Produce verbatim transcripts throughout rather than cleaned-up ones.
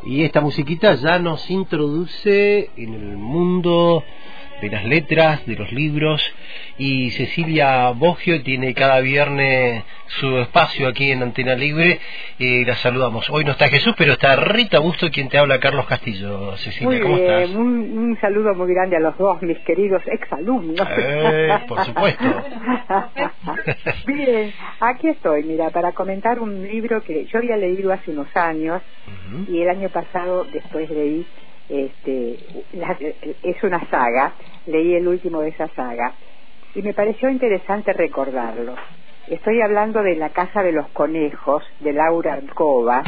Y esta musiquita ya nos introduce en el mundo de las letras, de los libros, y Cecilia Boggio tiene cada viernes su espacio aquí en Antena Libre. Eh, la saludamos. Hoy no está Jesús, pero está Rita Busto, quien te habla, Carlos Castillo. Cecilia, muy ¿cómo bien, estás? Un, un saludo muy grande a los dos, mis queridos exalumnos. Eh, por supuesto. Bien, aquí estoy, mira, para comentar un libro que yo había leído hace unos años, uh-huh. y el año pasado después leí, este, la, es una saga, leí el último de esa saga, y me pareció interesante recordarlo. Estoy hablando de La Casa de los Conejos, de Laura Alcoba,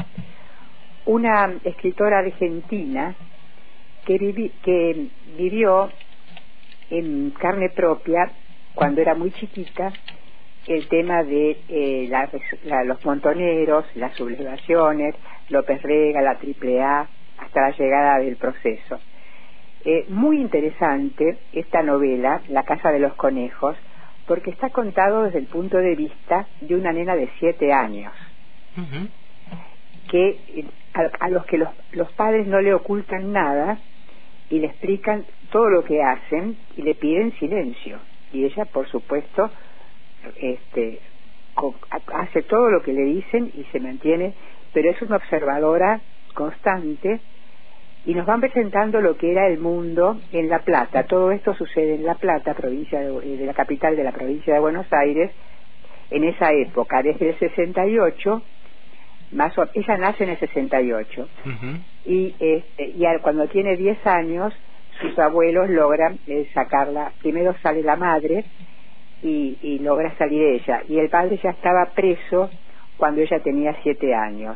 una escritora argentina que, vivi, que vivió en carne propia, cuando era muy chiquita, el tema de eh, la, la, los montoneros, las sublevaciones, López Rega, la Triple A, hasta la llegada del Proceso. Eh, muy interesante esta novela, La Casa de los Conejos, porque está contado desde el punto de vista de una nena de siete años, uh-huh. que a, a los que los, los padres no le ocultan nada y le explican todo lo que hacen y le piden silencio, y ella, por supuesto, este hace todo lo que le dicen y se mantiene, pero es una observadora constante, y nos van presentando lo que era el mundo en La Plata. Todo esto sucede en La Plata, provincia de, de la capital de la provincia de Buenos Aires, en esa época, desde el sesenta y ocho, más o, ella nace en el sesenta y ocho, uh-huh. y, este, y al, cuando tiene diez años, sus abuelos logran eh, sacarla. Primero sale la madre y, y logra salir ella, y el padre ya estaba preso cuando ella tenía siete años.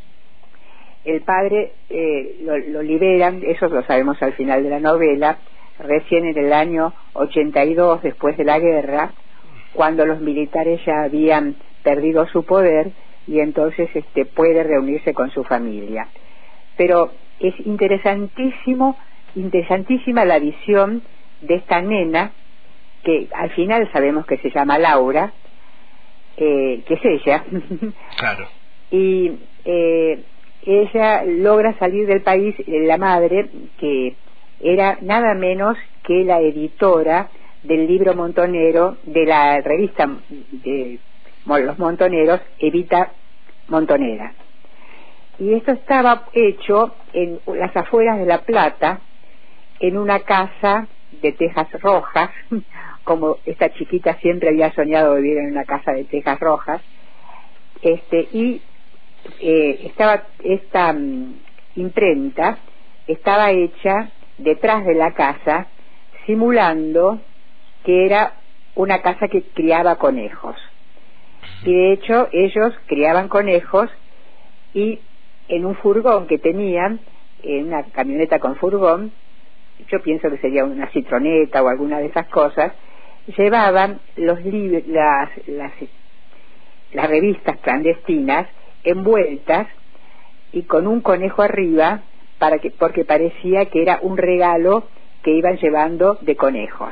El padre eh, lo, lo liberan, eso lo sabemos al final de la novela, recién en el año ochenta y dos, después de la guerra, cuando los militares ya habían perdido su poder, y entonces este puede reunirse con su familia. Pero es interesantísimo, interesantísima la visión de esta nena, que al final sabemos que se llama Laura, eh, que es ella. Claro. y eh, ella logra salir del país, la madre, que era nada menos que la editora del libro montonero de la revista de Los Montoneros, Evita Montonera. Y esto estaba hecho en las afueras de La Plata, en una casa de tejas rojas, como esta chiquita siempre había soñado vivir en una casa de tejas rojas, este y eh, estaba esta um, imprenta estaba hecha detrás de la casa, simulando que era una casa que criaba conejos. Y de hecho ellos criaban conejos, y en un furgón que tenían, en una camioneta con furgón, yo pienso que sería una citroneta o alguna de esas cosas, llevaban los lib- las, las, las revistas clandestinas envueltas y con un conejo arriba, para que, porque parecía que era un regalo que iban llevando de conejos.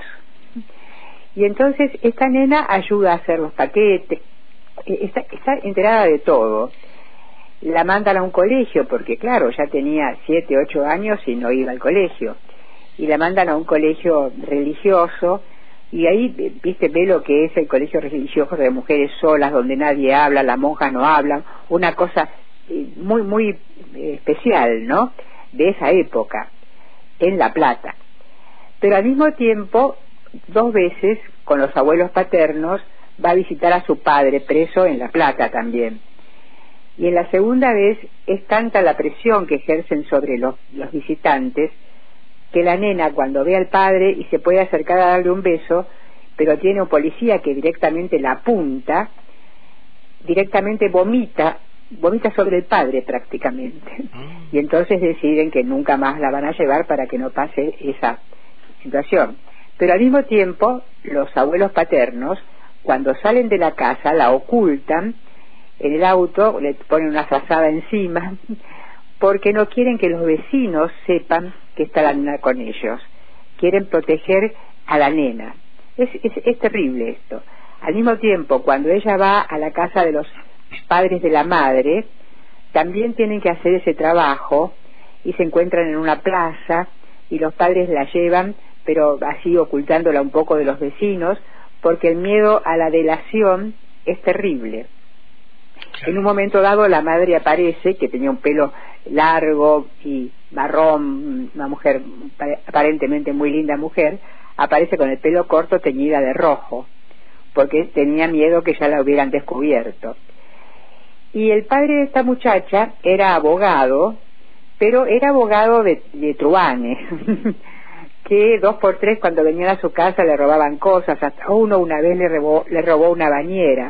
Y entonces esta nena ayuda a hacer los paquetes, está, está enterada de todo. La mandan a un colegio, porque claro, ya tenía siete, ocho años y no iba al colegio, y la mandan a un colegio religioso, y ahí, viste, ve lo que es el colegio religioso de mujeres solas, donde nadie habla, las monjas no hablan, una cosa eh, muy, muy eh, especial, ¿no?, de esa época, en La Plata. Pero al mismo tiempo, dos veces, con los abuelos paternos, va a visitar a su padre, preso en La Plata también. Y en la segunda vez es tanta la presión que ejercen sobre los, los visitantes, que la nena, cuando ve al padre y se puede acercar a darle un beso, pero tiene un policía que directamente la apunta, directamente vomita, vomita sobre el padre prácticamente. Mm. Y entonces deciden que nunca más la van a llevar para que no pase esa situación. Pero al mismo tiempo, los abuelos paternos, cuando salen de la casa, la ocultan en el auto, le ponen una frazada encima, porque no quieren que los vecinos sepan que está la nena con ellos. Quieren proteger a la nena. Es, es, es terrible esto. Al mismo tiempo, cuando ella va a la casa de los padres de la madre, también tienen que hacer ese trabajo y se encuentran en una plaza y los padres la llevan, pero así ocultándola un poco de los vecinos, porque el miedo a la delación es terrible. En un momento dado la madre aparece, que tenía un pelo largo y marrón, una mujer aparentemente muy linda mujer, aparece con el pelo corto teñida de rojo, porque tenía miedo que ya la hubieran descubierto. Y el padre de esta muchacha era abogado, pero era abogado de, de truanes, que dos por tres cuando venían a su casa le robaban cosas, hasta uno una vez le robó, le robó una bañera.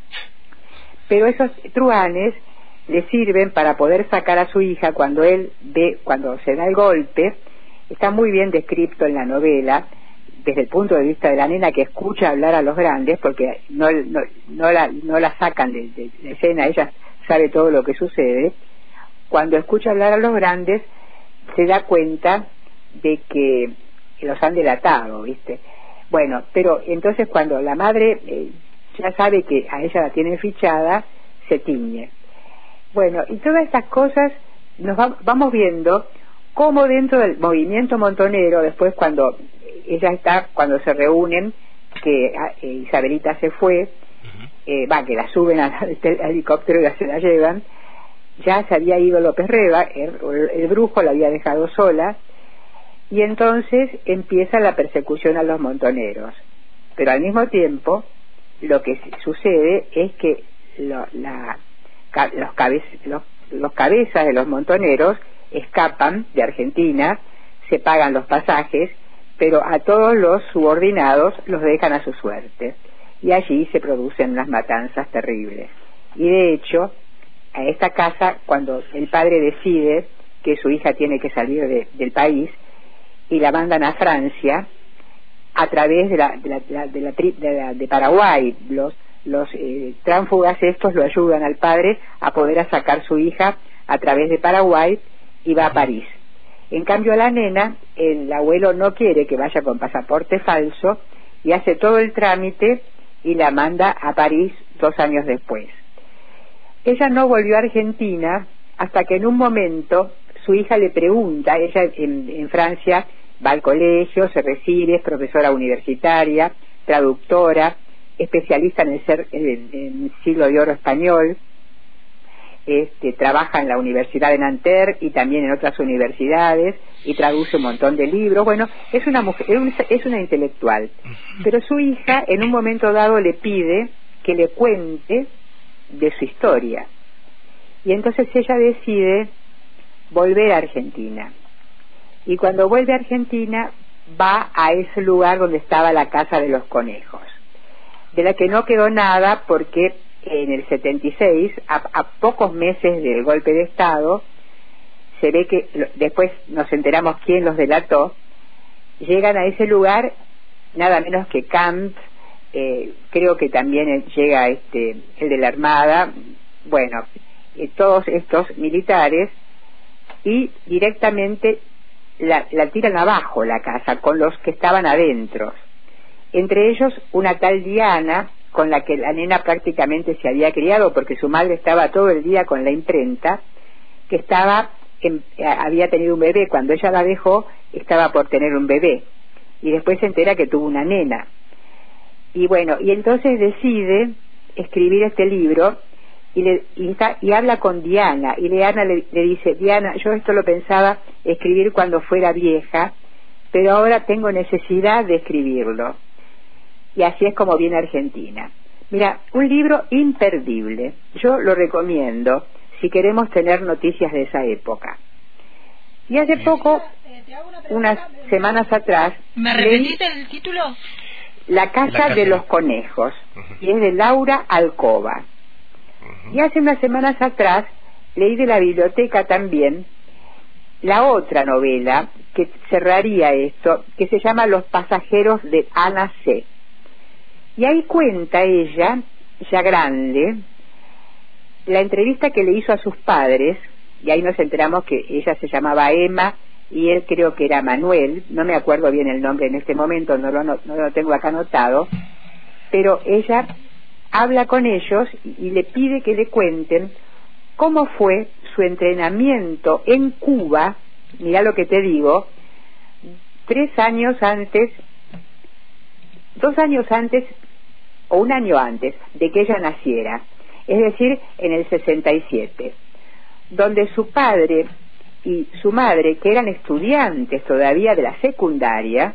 Pero esos truanes le sirven para poder sacar a su hija cuando él ve, cuando se da el golpe. Está muy bien descrito en la novela, desde el punto de vista de la nena que escucha hablar a los grandes, porque no, no, no, la, no la sacan de, de, de escena, ella sabe todo lo que sucede. Cuando escucha hablar a los grandes, se da cuenta de que los han delatado, ¿viste? Bueno, pero entonces cuando la madre eh, ya sabe que a ella la tienen fichada, se tiñe. Bueno, y todas estas cosas nos va, vamos viendo cómo dentro del movimiento montonero, después cuando ella está, cuando se reúnen, que eh, Isabelita se fue, eh, va, que la suben al, al helicóptero y la, se la llevan, ya se había ido López Reba, el, el brujo la había dejado sola, y entonces empieza la persecución a los montoneros. Pero al mismo tiempo, lo que sucede es que lo, la, los, cabe, los, los cabezas de los montoneros escapan de Argentina, se pagan los pasajes, pero a todos los subordinados los dejan a su suerte. Y allí se producen unas matanzas terribles. Y de hecho, a esta casa, cuando el padre decide que su hija tiene que salir de, del país, y la mandan a Francia, a través de la de, la, de, la, de, la, de, la, de Paraguay, los, los eh, tránsfugas estos lo ayudan al padre a poder a sacar su hija a través de Paraguay y va a París. En cambio a la nena, el abuelo no quiere que vaya con pasaporte falso y hace todo el trámite y la manda a París dos años después. Ella no volvió a Argentina hasta que en un momento su hija le pregunta, ella en, en Francia va al colegio, se recibe, es profesora universitaria, traductora, especialista en el, ser, en, en el siglo de oro español, este, trabaja en la Universidad de Nanterre y también en otras universidades y traduce un montón de libros. Bueno, es una mujer, es una intelectual, pero su hija en un momento dado le pide que le cuente de su historia y entonces ella decide volver a Argentina. Y cuando vuelve a Argentina va a ese lugar donde estaba la casa de los conejos, de la que no quedó nada porque en el setenta y seis, a, a pocos meses del golpe de Estado, se ve que después nos enteramos quién los delató, llegan a ese lugar nada menos que Camp, eh, creo que también llega este el de la Armada, bueno, eh, todos estos militares, y directamente la, la tiran abajo la casa con los que estaban adentro, entre ellos una tal Diana con la que la nena prácticamente se había criado porque su madre estaba todo el día con la imprenta, que estaba en, había tenido un bebé, cuando ella la dejó estaba por tener un bebé y después se entera que tuvo una nena y bueno, y entonces decide escribir este libro y, le, y, está, y habla con Diana y Diana le, le dice, Diana, yo esto lo pensaba escribir cuando fuera vieja, pero ahora tengo necesidad de escribirlo. Y así es como viene Argentina. Mira, un libro imperdible, yo lo recomiendo si queremos tener noticias de esa época. Y hace poco, unas semanas atrás, ¿me repetiste el título? La casa, La casa de los conejos, uh-huh. Y es de Laura Alcoba. Uh-huh. Y hace unas semanas atrás leí de la biblioteca también la otra novela que cerraría esto, que se llama Los pasajeros de Ana C. Y ahí cuenta ella, ya grande, la entrevista que le hizo a sus padres, y ahí nos enteramos que ella se llamaba Emma y él creo que era Manuel, no me acuerdo bien el nombre en este momento, no lo, no, no lo tengo acá anotado, pero ella habla con ellos y, y le pide que le cuenten cómo fue su entrenamiento en Cuba, mirá lo que te digo, tres años antes, dos años antes o un año antes de que ella naciera, es decir, en el sesenta y siete, donde su padre y su madre, que eran estudiantes todavía de la secundaria,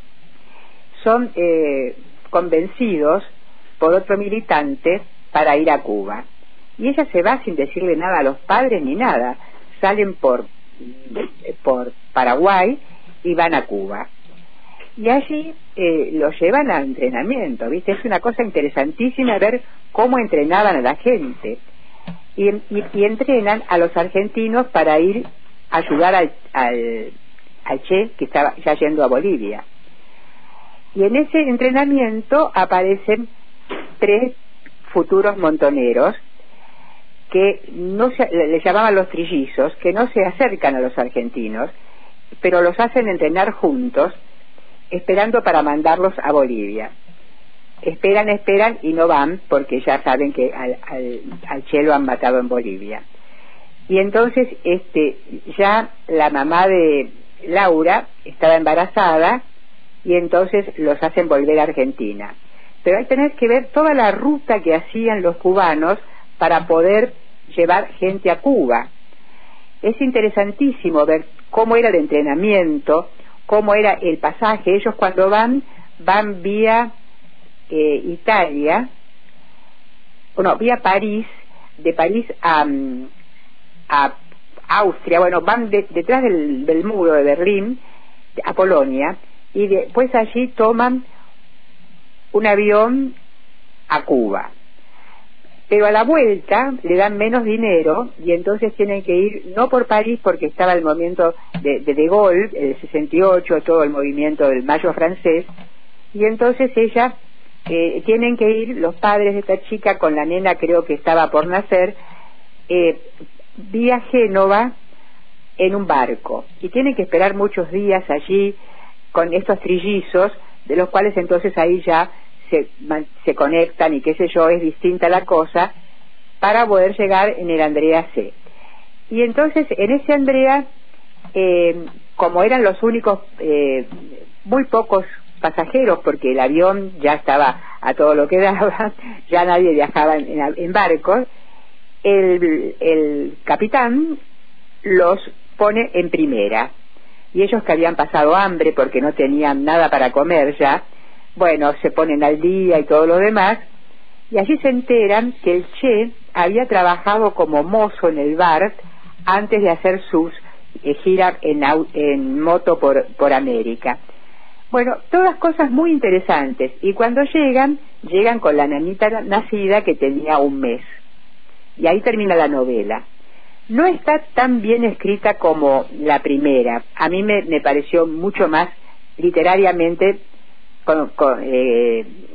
son eh, convencidos por otro militante para ir a Cuba. Y ella se va sin decirle nada a los padres ni nada. Salen por, por Paraguay y van a Cuba. Y allí eh, los llevan a entrenamiento, ¿viste? Es una cosa interesantísima ver cómo entrenaban a la gente. Y, y, y entrenan a los argentinos para ir a ayudar al, al, al Che, que estaba ya yendo a Bolivia. Y en ese entrenamiento aparecen tres futuros montoneros que no se, le llamaban los trillizos, que no se acercan a los argentinos, pero los hacen entrenar juntos, esperando para mandarlos a Bolivia. Esperan, esperan y no van, porque ya saben que al, al, al Che lo han matado en Bolivia. Y entonces este ya la mamá de Laura estaba embarazada, y entonces los hacen volver a Argentina. Pero hay que tener que ver toda la ruta que hacían los cubanos para poder llevar gente a Cuba. Es interesantísimo ver cómo era el entrenamiento, cómo era el pasaje. Ellos cuando van, van vía eh, Italia, no, vía París, de París a, a Austria, bueno, van de, detrás del, del muro de Berlín a Polonia, y después allí toman un avión a Cuba. Pero a la vuelta le dan menos dinero y entonces tienen que ir, no por París, porque estaba el movimiento de de, de Gaulle, el sesenta y ocho, todo el movimiento del Mayo francés, y entonces ella, eh, tienen que ir los padres de esta chica con la nena, creo que estaba por nacer, eh, vía Génova en un barco, y tienen que esperar muchos días allí con estos trillizos, de los cuales entonces ahí ya se, se conectan y qué sé yo, es distinta la cosa, para poder llegar en el Andrea C. Y entonces en ese Andrea, eh, como eran los únicos, eh, muy pocos pasajeros, porque el avión ya estaba a todo lo que daba, ya nadie viajaba en, en, en barcos, el, el capitán los pone en primera. Y ellos que habían pasado hambre porque no tenían nada para comer ya, bueno, se ponen al día y todo lo demás, y allí se enteran que el Che había trabajado como mozo en el bar antes de hacer sus eh, giras en, en moto por, por América. Bueno, todas cosas muy interesantes, y cuando llegan, llegan con la nanita nacida que tenía un mes, y ahí termina la novela. No está tan bien escrita como la primera. A mí me, me pareció mucho más literariamente con, con, eh,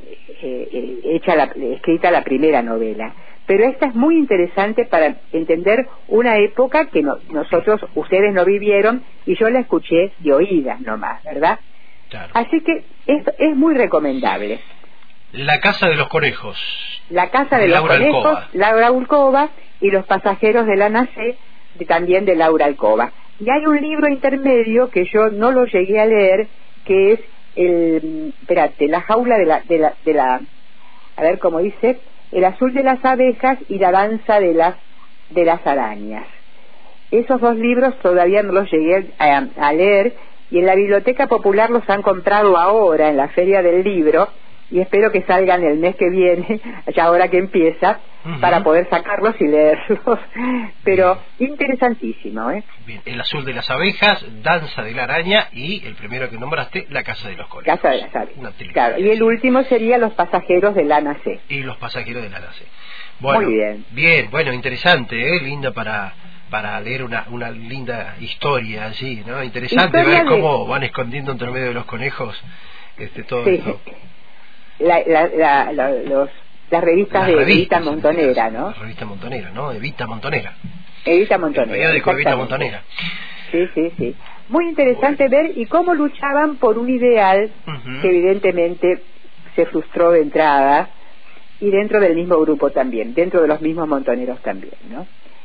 eh, hecha la, escrita la primera novela. Pero esta es muy interesante para entender una época que no, nosotros, ustedes no vivieron, y yo la escuché de oídas nomás, ¿verdad? Claro. Así que es, es muy recomendable. La casa de los conejos. La casa de, de los Laura conejos, Alcoba. Laura Alcoba, y Los pasajeros de la Nacé, de, también de Laura Alcoba. Y hay un libro intermedio que yo no lo llegué a leer, que es el, espérate, la jaula de la, de la, de la, a ver cómo dice, El azul de las abejas y La danza de las, de las arañas. Esos dos libros todavía no los llegué a, a leer, y en la Biblioteca Popular los han comprado ahora en la Feria del Libro, y espero que salgan el mes que viene, ya ahora que empieza, uh-huh, para poder sacarlos y leerlos. Pero bien, interesantísimo, ¿eh? Bien, El azul de las abejas, Danza de la araña, y el primero que nombraste, La casa de los conejos. Casa de las abejas. Una trilogía, claro, y el último sería Los pasajeros de la Nacé. Y Los pasajeros de la Nacé. Bueno, muy bien. Bien, bueno, interesante, ¿eh? Linda para para leer una una linda historia allí, ¿no? Interesante historia ver de... cómo van escondiendo entre medio de los conejos este todo sí. Esto. La, la, la, la, los, las revistas las de revistas, Evita Montonera, ¿no? La revista Montonera, ¿no? Evita Montonera. Evita Montonera. El periódico Evita Montonera. Sí, sí, sí. Muy interesante bueno. ver y cómo luchaban por un ideal uh-huh, que evidentemente se frustró de entrada, y dentro del mismo grupo también, dentro de los mismos montoneros también, ¿no?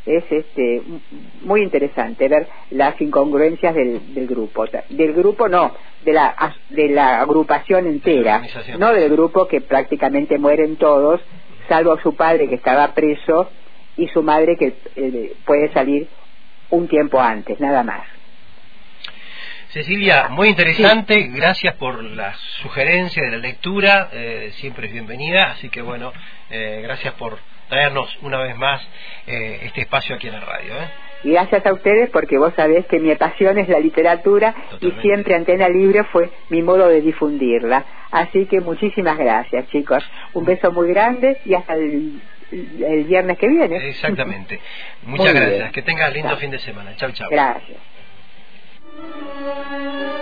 es este muy interesante ver las incongruencias del, del grupo, del grupo no, de la de la agrupación entera, no del grupo que prácticamente mueren todos, salvo su padre que estaba preso y su madre que eh, puede salir un tiempo antes, nada más. Cecilia, muy interesante, sí. Gracias por la sugerencia de la lectura, eh, siempre es bienvenida, así que bueno, eh, gracias por traernos una vez más eh, este espacio aquí en la radio. ¿eh? Y gracias a ustedes porque vos sabés que mi pasión es la literatura. Totalmente. Y siempre Antena Libre fue mi modo de difundirla. Así que muchísimas gracias, chicos. Un beso muy grande y hasta el, el viernes que viene. Exactamente. Muchas gracias. Bien. Que tengas lindo Chao. Fin de semana. Chau, chau. Gracias.